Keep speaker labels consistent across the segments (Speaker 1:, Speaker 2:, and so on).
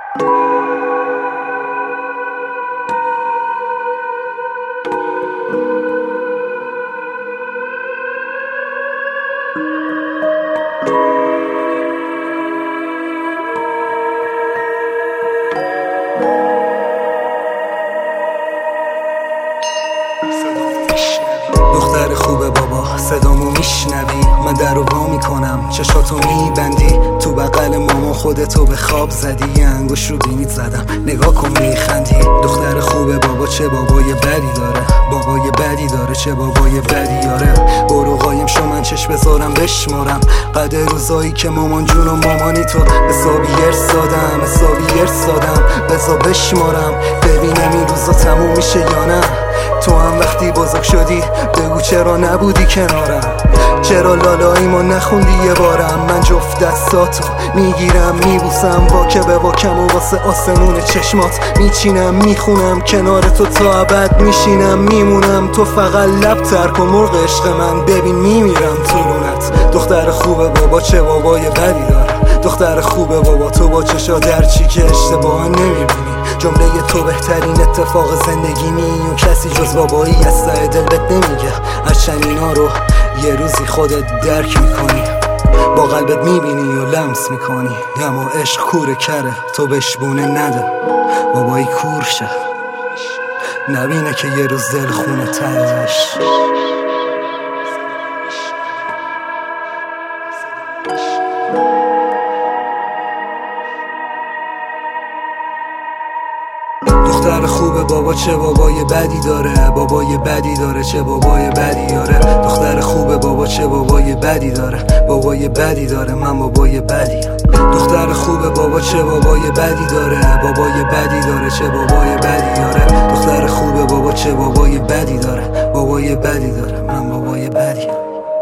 Speaker 1: دختر خوبه بابا صدامو میشنوی؟ من درو وا میکنم چشاتو میبندی، تو بغل ماما خودتو به خواب زدی، یه انگوش رو بینیت زدم نگاه کن میخندی. دختر خوبه بابا چه بابای بدی داره، بابای بدی داره، چه بابای بدی داره. برو قایم شو من چشم بذارم بشمارم قد روزایی که مامان جون و مامانی تو حسابی ارسادم، حسابی ارسادم، بذار بشمارم ببینم این روزا تموم میشه یا نه. تو هم وقتی بزرگ شدی بگو چرا نبودی کنارم، چرا لالاییمو نخوندی یه بارم. من جفت دستاتو میگیرم میبوسم واکه به واکم و واسه آسمون چشمات میچینم میخونم کنار تو تا ابد میشینم میمونم. تو فقط لب ترک و مرغ عشق من ببین میمیرم تو رونت. دختر خوبه بابا چه بابای بدی داره، دختر خوبه بابا تو با چشا در چی که اشتباه نمیبینی. جمله تو بهترین اتفاق زندگیمی و کسی جز بابایی از ته دل بهت نمیگه، هرچند اینا رو یه روزی خودت درک میکنی، با قلبت میبینی و لمس میکنی. اما عشق کوره کره تو بشبونه نده، بابایی کور شه نبینه که یه روز دل خونه تهش. دختر خوبه بابا چه بابای بدی داره، بابای بدی داره، چه بابای بدی داره. دختر خوبه بابا چه بابای بدی داره، بابای بدی داره، من بابای بدیم. دختر خوبه بابا چه بابای بدی داره، بابای بدی داره، چه بابای بدی داره. دختر خوبه بابا چه بابای بدی داره، بابای بدی داره، من بابای بدیم.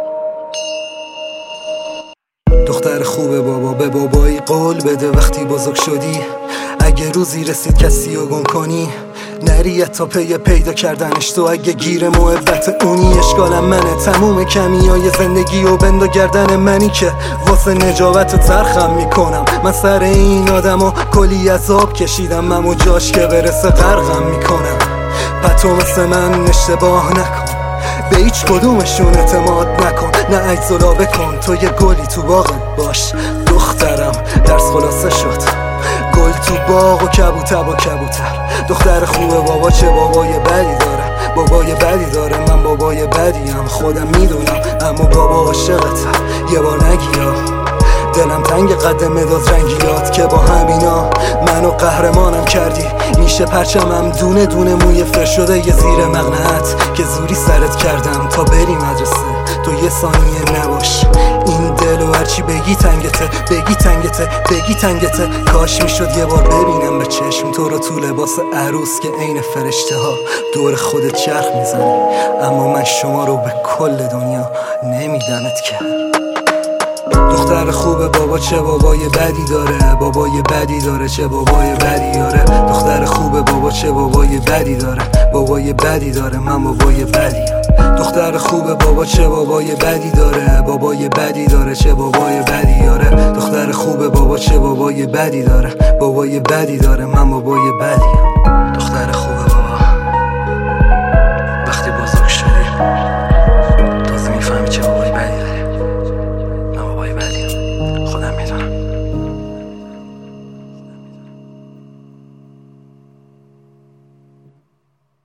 Speaker 1: دختر خوبه بابا به بابایی قول بده وقتی بزرگ شدی اگه روزی رسید کسی رو گم کنی نری تا پیدا کردنش. تو اگه گیر محبت اونی اشکالم منه، تموم کمیای زندگی و بندا گردن منی که واسه نجابت ترخم میکنم. من سر این آدم و کلی عذاب کشیدم، امو جاش که برسه غرقم میکنم. پتو مثل من اشتباه نکن، به هیچ کدومشون اعتماد نکن، نه عجزلا بکن. تو یه گلی تو باغت باش دخترم، درس خلاصه شد گل تو باغ و کبوتر با کبوتر. دختر خوبه بابا چه بابای بدی داره، بابای بدی داره، من بابای بدیم خودم میدونم. اما بابا عاشقتم یه بار نگیا، دلم تنگ قد مداد رنگیات که با همینا منو قهرمانم کردی. میشه پرچمم دونه دونه موی فرش شده یه زیر مقنعت که زوری سرت کردم تا بری مدرسه. تو یه ثانیه نباش این دل و هرچی بگی تنگته، بگی تنگته، بگی تنگته. کاش میشد یه بار ببینم به چشم تو رو تو لباس عروس که عین فرشته ها دور خودت چرخ میزنی. اما من شما رو به کل دنیا نمیدمت که. دختر خوبه بابا چه بابای بدی داره، بابای بدی داره، چه بابای بدی داره. دختر خوبه بابا چه بابای بدی داره، بابای بدی داره، من بابای بدیم. دختر خوبه بابا چه بابای بدی داره، بابای بدی داره، چه بابای بدی داره. دختر خوبه بابا چه بابای بدی داره، بابای بدی داره، من بابای بدیم. دختر خوبه